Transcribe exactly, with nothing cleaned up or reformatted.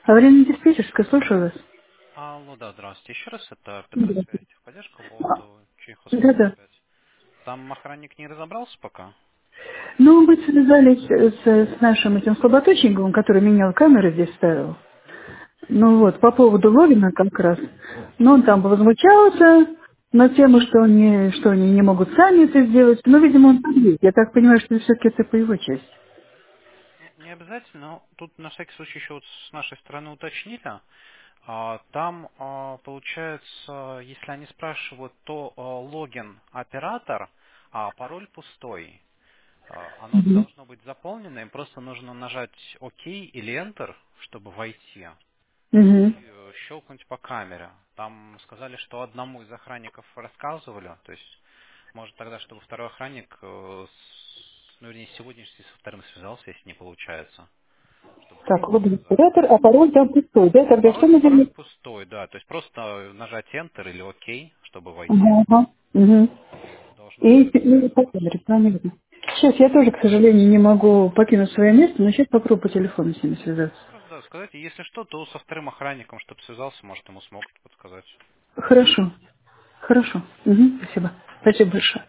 Аварийная диспетчерская, слушаю вас. Алло, да, здравствуйте. Еще раз, это Петр Да, Связь. Поддержка по поводу да. Чайховского пять. Там охранник не разобрался пока? Ну, мы связались с, с нашим этим слаботочником, который менял камеры здесь ставил. Ну вот, по поводу логина как раз. Ну, он там возмущался на тему, что они, что они не могут сами это сделать. Но, видимо, он там есть. Я так понимаю, что все-таки это по его части. Ну, не обязательно, но тут на всякий случай еще вот с нашей стороны уточнили. А, Там, а, получается, если они спрашивают, то а, логин оператор, а пароль пустой. А, Оно Мгм. должно быть заполнено, им просто нужно нажать ОК или Enter, чтобы войти. Мгм. И э, щелкнуть по камере. Там сказали, что одному из охранников рассказывали, то есть, может тогда, чтобы второй охранник, э, с- ну, вернее, сегодняшний со вторым связался, если не получается, чтобы Так, второму логин сказали. оператор, а пароль там пустой, да? Тогда что Пароль, мы пароль делаем? пустой, да, то есть просто нажать Enter или ОК, чтобы войти. Ага, ага. Мгм. Должно И, быть и по зафиксировано. камере, правильно? Сейчас я тоже, к сожалению, не могу покинуть свое место, но сейчас попробую по телефону с ними связаться. Просто, да, сказать, и если что, то со вторым охранником, чтобы связался, может, ему смогут подсказать. Хорошо, хорошо. Мгм, спасибо. Спасибо большое.